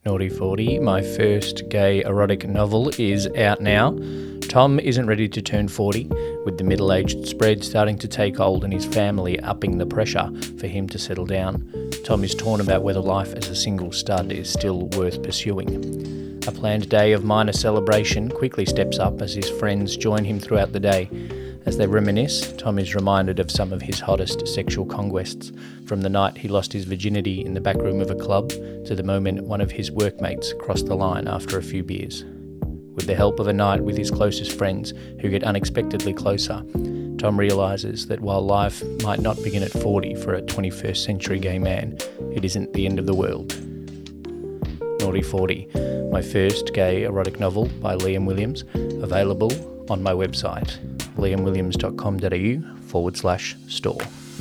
Naughty 40, my first gay erotic novel, is out now. Tom isn't ready to turn 40, with the middle-aged spread starting to take hold and his family upping the pressure for him to settle down. Tom is torn about whether life as a single stud is still worth pursuing. A planned day of minor celebration quickly steps up as his friends join him throughout the day. As they reminisce, Tom is reminded of some of his hottest sexual conquests, from the night he lost his virginity in the back room of a club to the moment one of his workmates crossed the line after a few beers. With the help of a night with his closest friends, who get unexpectedly closer, Tom realises that while life might not begin at 40 for a 21st century gay man, it isn't the end of the world. Naughty 40, my first gay erotic novel by Liam Williams, available on my website, liamwilliams.com.au/store.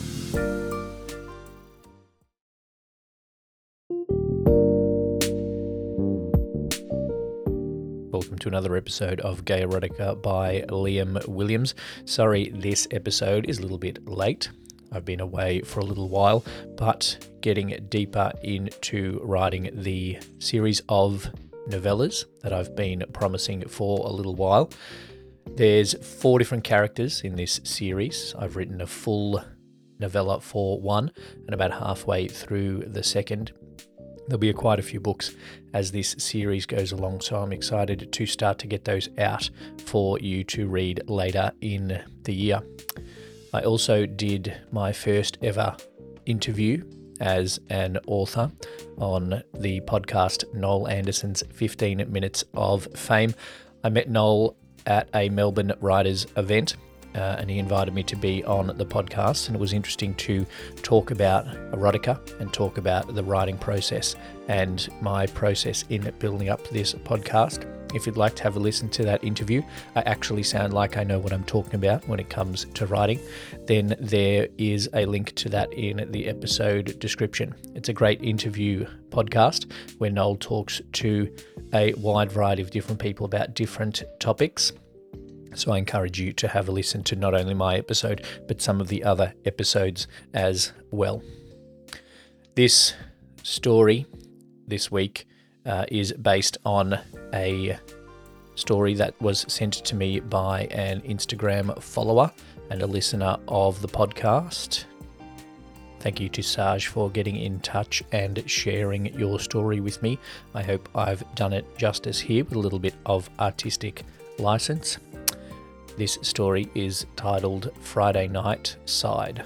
Welcome to another episode of Gay Erotica by Liam Williams. Sorry, this episode is a little bit late. I've been away for a little while, but getting deeper into writing the series of novellas that I've been promising for a little while. There's 4 different characters in this series. I've written a full novella for one and about halfway through the second. There'll be quite a few books as this series goes along, so I'm excited to start to get those out for you to read later in the year. I also did my first ever interview as an author on the podcast Noel Anderson's 15 Minutes of Fame. I met Noel at a Melbourne Writers event, and he invited me to be on the podcast, and it was interesting to talk about erotica and talk about the writing process and my process in building up this podcast. If you'd like to have a listen to that interview, I actually sound like I know what I'm talking about when it comes to writing, then there is a link to that in the episode description. It's a great interview podcast where Noel talks to a wide variety of different people about different topics. So I encourage you to have a listen to not only my episode, but some of the other episodes as well. This story this week is based on a story that was sent to me by an Instagram follower and a listener of the podcast. Thank you to Saj for getting in touch and sharing your story with me. I hope I've done it justice here with a little bit of artistic license. This story is titled Friday Night Side.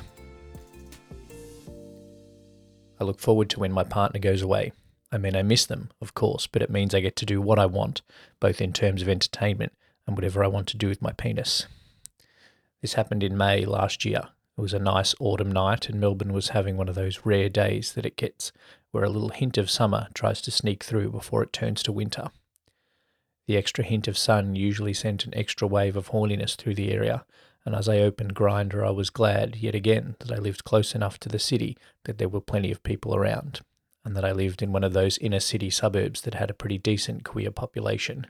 I look forward to when my partner goes away. I mean, I miss them, of course, but it means I get to do what I want, both in terms of entertainment and whatever I want to do with my penis. This happened in May last year. It was a nice autumn night, and Melbourne was having one of those rare days that it gets, where a little hint of summer tries to sneak through before it turns to winter. The extra hint of sun usually sent an extra wave of horniness through the area, and as I opened Grindr, I was glad, yet again, that I lived close enough to the city that there were plenty of people around, and that I lived in one of those inner city suburbs that had a pretty decent queer population.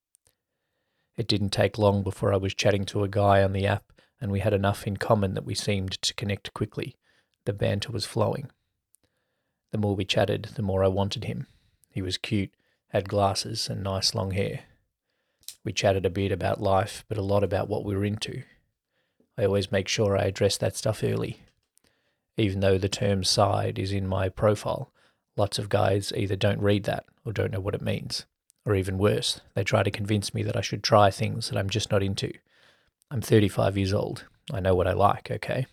It didn't take long before I was chatting to a guy on the app, and we had enough in common that we seemed to connect quickly. The banter was flowing. The more we chatted, the more I wanted him. He was cute, had glasses and nice long hair. We chatted a bit about life, but a lot about what we were into. I always make sure I address that stuff early. Even though the term side is in my profile, lots of guys either don't read that or don't know what it means. Or even worse, they try to convince me that I should try things that I'm just not into. I'm 35 years old. I know what I like, okay?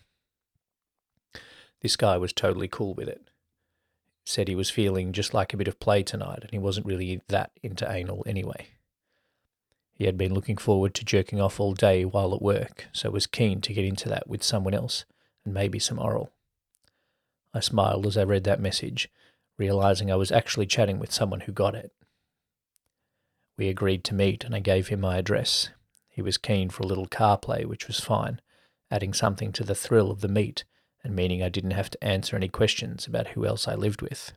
This guy was totally cool with it. Said he was feeling just like a bit of play tonight, and he wasn't really that into anal anyway. He had been looking forward to jerking off all day while at work, so was keen to get into that with someone else, and maybe some oral. I smiled as I read that message, realising I was actually chatting with someone who got it. We agreed to meet, and I gave him my address. He was keen for a little car play, which was fine, adding something to the thrill of the meet, and meaning I didn't have to answer any questions about who else I lived with.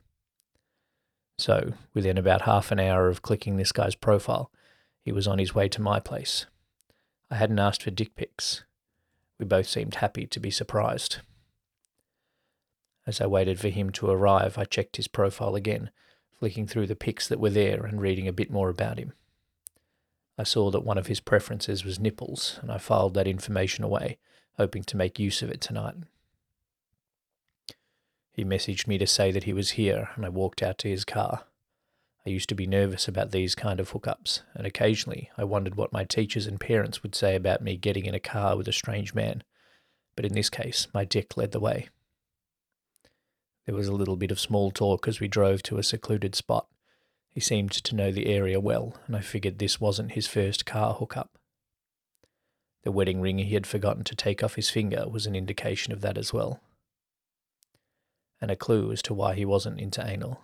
So, within about half an hour of clicking this guy's profile, he was on his way to my place. I hadn't asked for dick pics. We both seemed happy to be surprised. As I waited for him to arrive, I checked his profile again, flicking through the pics that were there and reading a bit more about him. I saw that one of his preferences was nipples, and I filed that information away, hoping to make use of it tonight. He messaged me to say that he was here, and I walked out to his car. I used to be nervous about these kind of hookups, and occasionally I wondered what my teachers and parents would say about me getting in a car with a strange man, but in this case, my dick led the way. There was a little bit of small talk as we drove to a secluded spot. He seemed to know the area well, and I figured this wasn't his first car hookup. The wedding ring he had forgotten to take off his finger was an indication of that as well, and a clue as to why he wasn't into anal.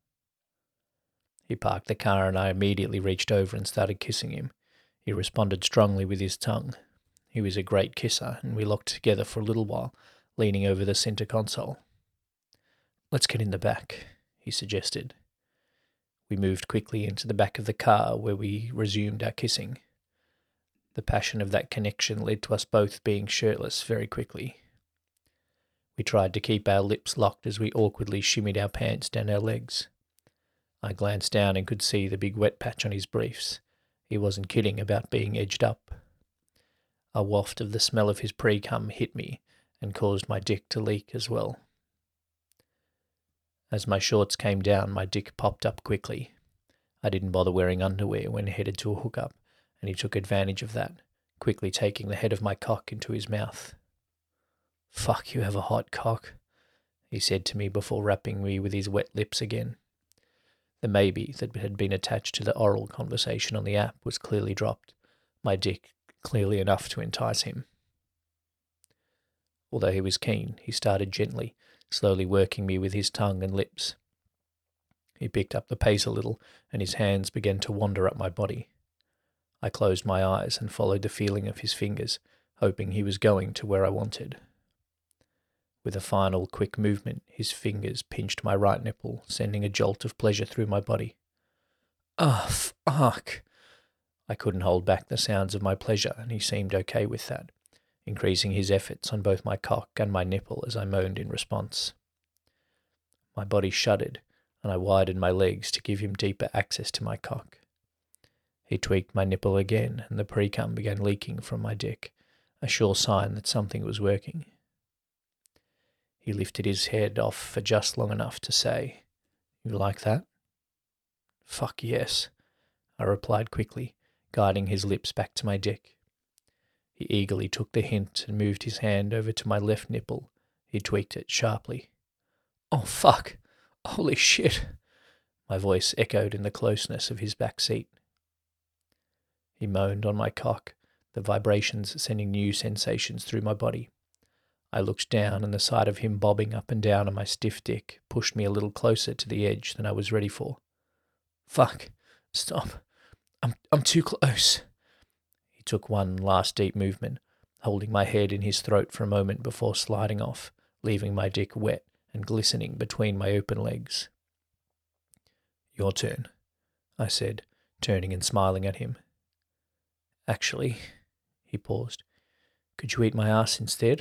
He parked the car and I immediately reached over and started kissing him. He responded strongly with his tongue. He was a great kisser, and we locked together for a little while, leaning over the center console. "Let's get in the back," he suggested. We moved quickly into the back of the car where we resumed our kissing. The passion of that connection led to us both being shirtless very quickly. We tried to keep our lips locked as we awkwardly shimmied our pants down our legs. I glanced down and could see the big wet patch on his briefs. He wasn't kidding about being edged up. A waft of the smell of his pre-cum hit me and caused my dick to leak as well. As my shorts came down, my dick popped up quickly. I didn't bother wearing underwear when headed to a hookup, and he took advantage of that, quickly taking the head of my cock into his mouth. "Fuck, you have a hot cock," he said to me before wrapping me with his wet lips again. The maybe that had been attached to the oral conversation on the app was clearly dropped, my dick clearly enough to entice him. Although he was keen, he started gently, slowly working me with his tongue and lips. He picked up the pace a little, and his hands began to wander up my body. I closed my eyes and followed the feeling of his fingers, hoping he was going to where I wanted. With a final quick movement, his fingers pinched my right nipple, sending a jolt of pleasure through my body. "Ah, fuck!" I couldn't hold back the sounds of my pleasure, and he seemed okay with that, increasing his efforts on both my cock and my nipple as I moaned in response. My body shuddered, and I widened my legs to give him deeper access to my cock. He tweaked my nipple again, and the pre-cum began leaking from my dick, a sure sign that something was working. He lifted his head off for just long enough to say, "You like that?" "Fuck yes," I replied quickly, guiding his lips back to my dick. He eagerly took the hint and moved his hand over to my left nipple. He tweaked it sharply. "Oh, fuck! Holy shit!" My voice echoed in the closeness of his back seat. He moaned on my cock, the vibrations sending new sensations through my body. I looked down, and the sight of him bobbing up and down on my stiff dick pushed me a little closer to the edge than I was ready for. "Fuck! Stop! I'm too close!" He took one last deep movement, holding my head in his throat for a moment before sliding off, leaving my dick wet and glistening between my open legs. "Your turn," I said, turning and smiling at him. "Actually," he paused, "could you eat my ass instead?"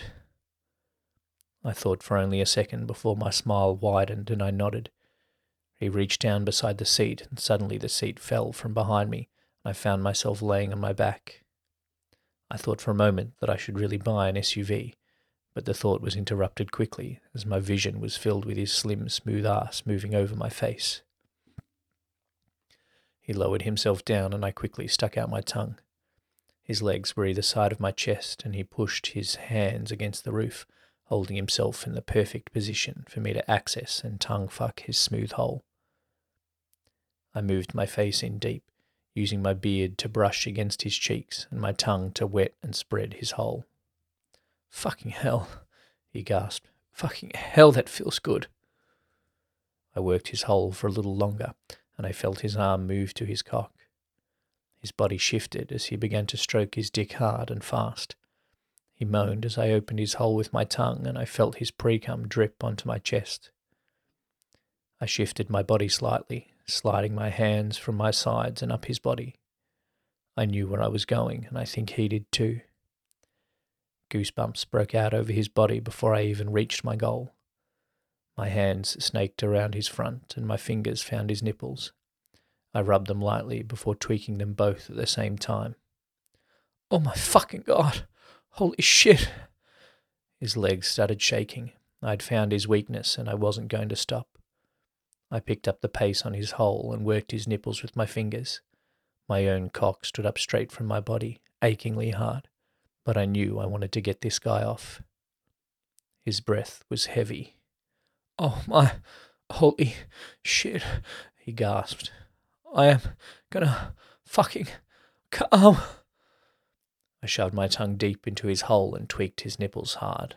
I thought for only a second before my smile widened and I nodded. He reached down beside the seat, and suddenly the seat fell from behind me, and I found myself laying on my back. I thought for a moment that I should really buy an SUV, but the thought was interrupted quickly as my vision was filled with his slim, smooth ass moving over my face. He lowered himself down, and I quickly stuck out my tongue. His legs were either side of my chest, and he pushed his hands against the roof, holding himself in the perfect position for me to access and tongue fuck his smooth hole. I moved my face in deep, using my beard to brush against his cheeks and my tongue to wet and spread his hole. "Fucking hell," he gasped. "Fucking hell, that feels good." I worked his hole for a little longer, and I felt his arm move to his cock. His body shifted as he began to stroke his dick hard and fast. He moaned as I opened his hole with my tongue, and I felt his pre-cum drip onto my chest. I shifted my body slightly, sliding my hands from my sides and up his body. I knew where I was going, and I think he did too. Goosebumps broke out over his body before I even reached my goal. My hands snaked around his front and my fingers found his nipples. I rubbed them lightly before tweaking them both at the same time. Oh my fucking God! Holy shit! His legs started shaking. I'd found his weakness and I wasn't going to stop. I picked up the pace on his hole and worked his nipples with my fingers. My own cock stood up straight from my body, achingly hard, but I knew I wanted to get this guy off. His breath was heavy. Oh my, holy shit, he gasped. I am gonna fucking come. I shoved my tongue deep into his hole and tweaked his nipples hard.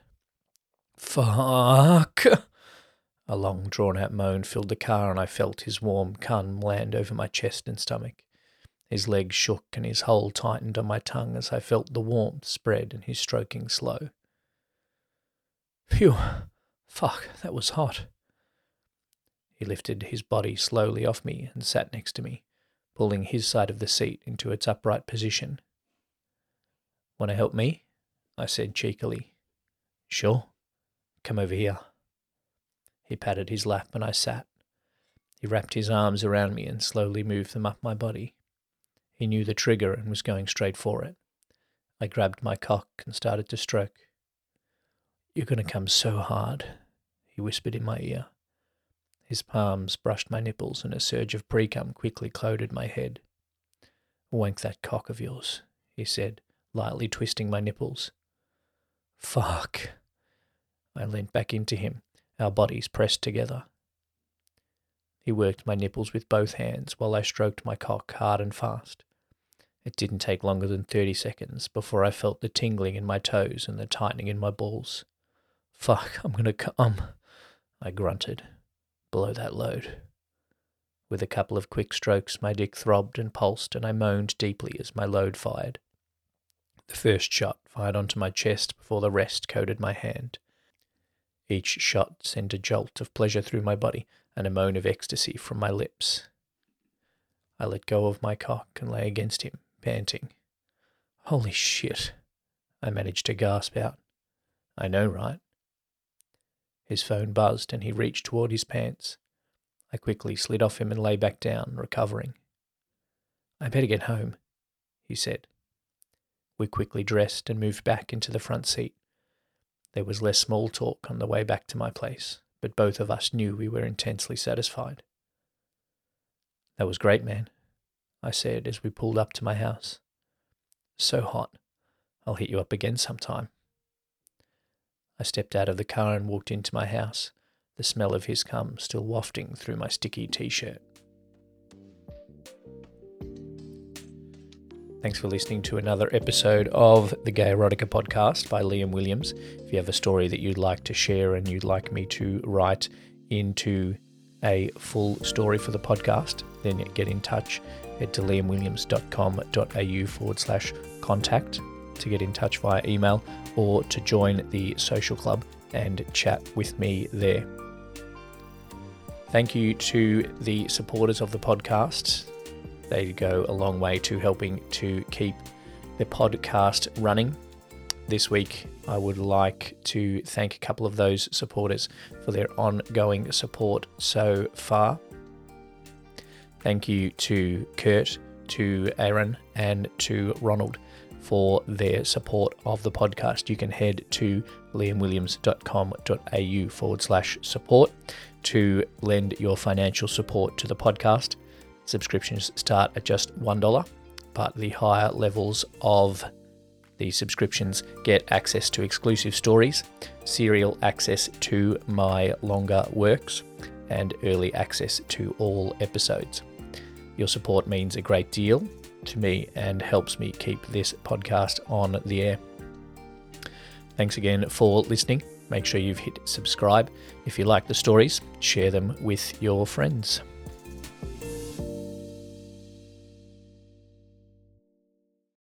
Fuck. A long, drawn-out moan filled the car and I felt his warm cum land over my chest and stomach. His legs shook and his hole tightened on my tongue as I felt the warmth spread and his stroking slow. Phew. Fuck, that was hot. He lifted his body slowly off me and sat next to me, pulling his side of the seat into its upright position. Want to help me? I said cheekily. Sure. Come over here. He patted his lap and I sat. He wrapped his arms around me and slowly moved them up my body. He knew the trigger and was going straight for it. I grabbed my cock and started to stroke. You're going to come so hard, he whispered in my ear. His palms brushed my nipples and a surge of pre-cum quickly clothed my head. Wank that cock of yours, he said, lightly twisting my nipples. Fuck. I leant back into him, our bodies pressed together. He worked my nipples with both hands while I stroked my cock hard and fast. It didn't take longer than 30 seconds before I felt the tingling in my toes and the tightening in my balls. Fuck, I'm gonna come, I grunted. Blow that load. With a couple of quick strokes, my dick throbbed and pulsed and I moaned deeply as my load fired. The first shot fired onto my chest before the rest coated my hand. Each shot sent a jolt of pleasure through my body and a moan of ecstasy from my lips. I let go of my cock and lay against him, panting. Holy shit, I managed to gasp out. I know, right? His phone buzzed and he reached toward his pants. I quickly slid off him and lay back down, recovering. I better get home, he said. We quickly dressed and moved back into the front seat. There was less small talk on the way back to my place, but both of us knew we were intensely satisfied. That was great, man, I said as we pulled up to my house. So hot. I'll hit you up again sometime. I stepped out of the car and walked into my house, the smell of his cum still wafting through my sticky t-shirt. Thanks for listening to another episode of the Gay Erotica podcast by Liam Williams. If you have a story that you'd like to share and you'd like me to write into a full story for the podcast, then get in touch. Head to liamwilliams.com.au/contact to get in touch via email or to join the social club and chat with me there. Thank you to the supporters of the podcast. They go a long way to helping to keep the podcast running. This week, I would like to thank a couple of those supporters for their ongoing support so far. Thank you to Kurt, to Aaron, and to Ronald for their support of the podcast. You can head to liamwilliams.com.au/support to lend your financial support to the podcast. Subscriptions start at just $1, but the higher levels of the subscriptions get access to exclusive stories, serial access to my longer works, and early access to all episodes. Your support means a great deal to me and helps me keep this podcast on the air. Thanks again for listening. Make sure you've hit subscribe. If you like the stories, share them with your friends.